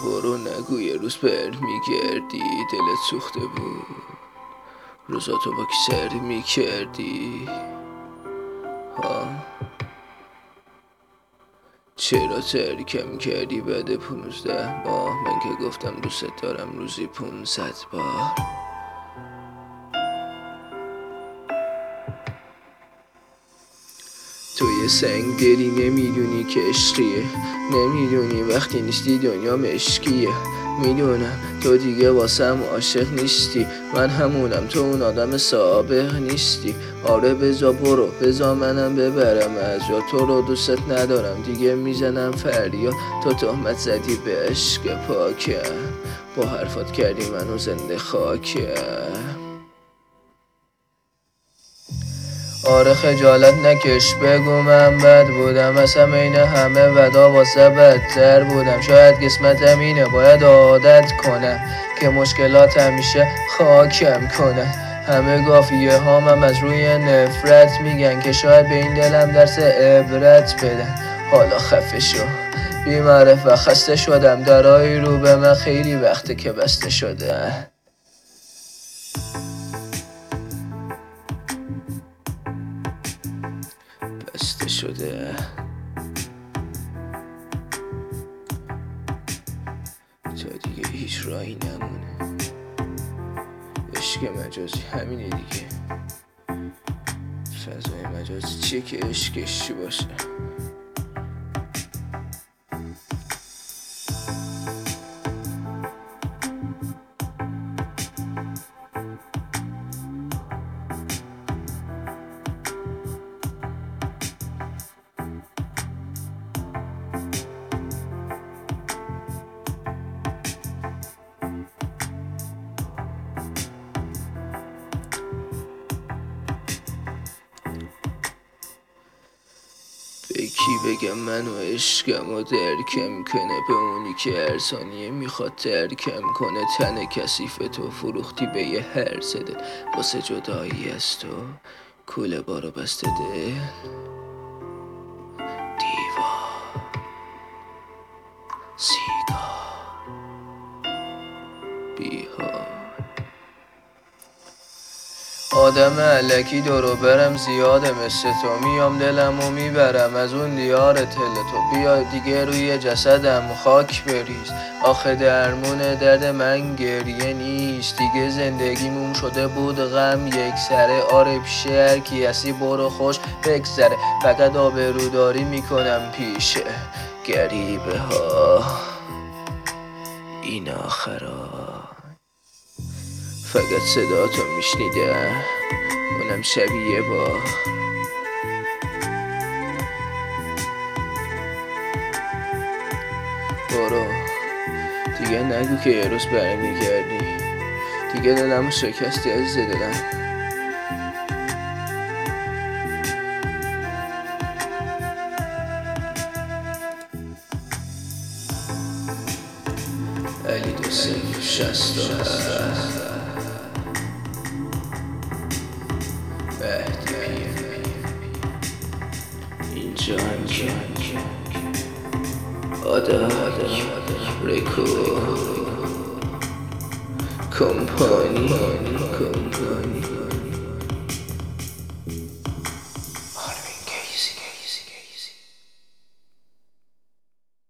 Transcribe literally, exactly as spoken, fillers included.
برو نگو یه روز بر میگردی، دلت سوخته بود روزاتو با کی سر میکردی ها؟ چرا ترکم کردی بعد پونزده ماه؟ من که گفتم دوست دارم روزی پونصد بار. تو یه سنگ دلی نمیدونی که عشقیه، نمیدونی وقتی نیستی دنیا مشکیه. میدونم تو دیگه واسم عاشق نیستی، من همونم تو اون آدم سابق نیستی. آره بزا برو بزا منم ببرم از جا، تو رو دوست ندارم دیگه میزنم فریاد. تو تهمت زدی به عشق پاکم، با حرفات کردی منو زنده خاکم. آره خجالت نکش بگو من بد بودم، اصلا این همه ودا واسه بدتر بودم. شاید قسمتم اینه باید عادت کنم که مشکلات همیشه خاکم کنن. همه گافیه هامم از روی نفرت میگن که شاید به این دلم درس عبرت بدن. حالا خفه شو بی معرفت، خسته شدم درایی رو به من خیلی وقته که بسته شده. بسته شده تا دیگه هیچ راهی نمونه. عشق مجازی همینه دیگه، فضای مجازی چیه که عشقش چی باشه. به کی بگم منو عشقم و درکم کنه، به اونی که هر ثانیه میخواد ترکم کنه. تن کثیف تو فروختی به یه هرز دل، واسه جدایی از تو کوله بارو بسته دل. دیوار سیگار بیهار آدم علکی دورو برم زیاده مثل تو، میام دلمو میبرم از اون دیار تل تو. بیا دیگه روی جسدم خاک بریز، آخه درمون درد من گریه نیست. دیگه زندگیمون شده بود غم یک سره، آره پیش هر کی هستی برو خوش بگذره. فقط آبروداری میکنم پیش گریبه ها این آخرا. فقط صداتو میشنیدم اونم شبیه با برو دیگه نگو که یه روز برمیگردی، دیگه دلمو شکستی عزیز دلم. علی دو سیف شست و هفت اینجا اینجا آدم رکو کمپانی کمپانی